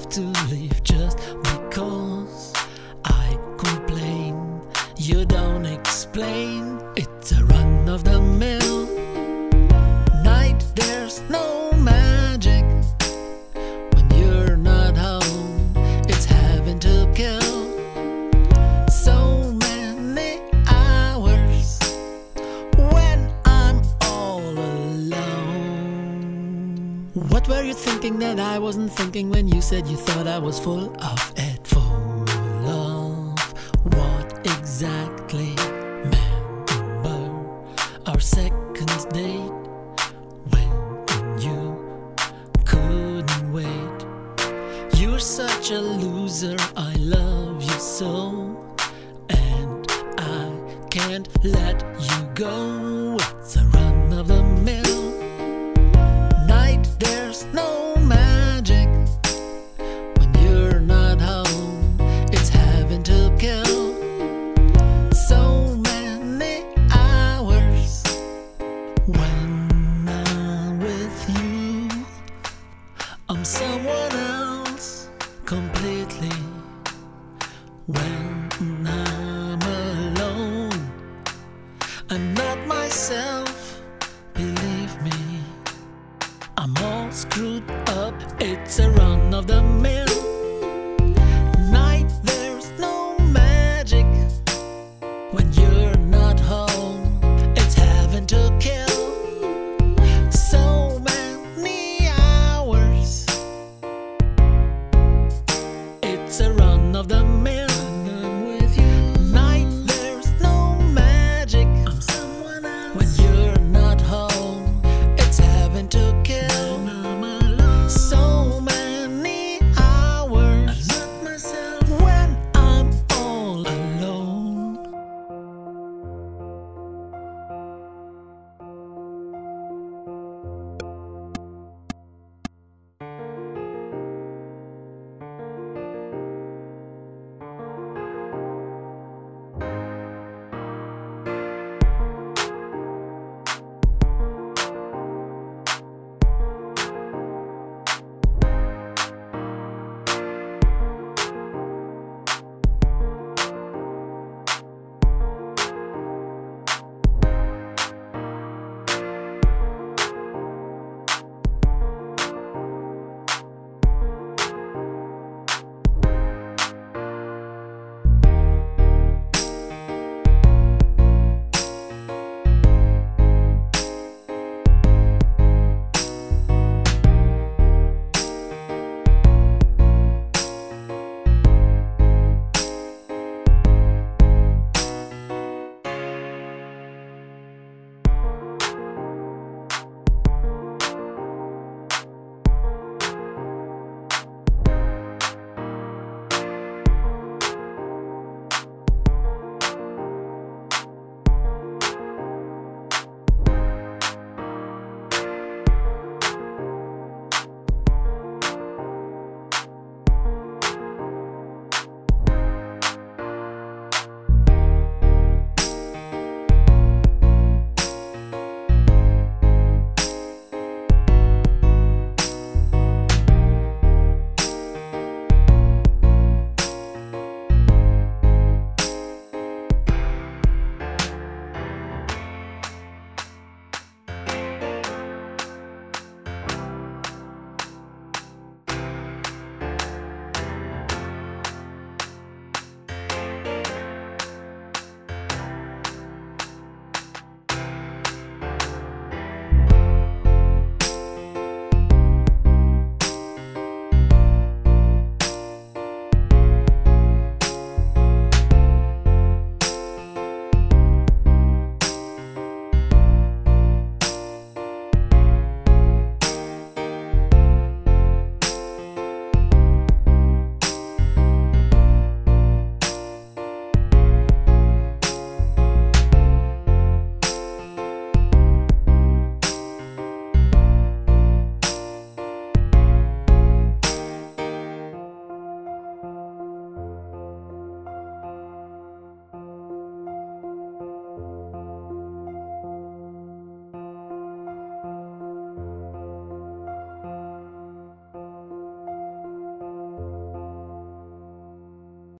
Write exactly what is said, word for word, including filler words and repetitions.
have to leave just because I complain. You don't explain. It's a run of the mill night. There's no magic when you're not home. It's having to kill so many hours when I'm all alone. What were you thinking that I wasn't thinking when you said you thought I was full of it? Full of what exactly? Remember our second date when you couldn't wait. You're such a loser, I love you so, and I can't let you go. It's a run of the mill night. There's no magic when you're not home. It's having to kill so many hours when I'm with you. I'm someone else completely when I'm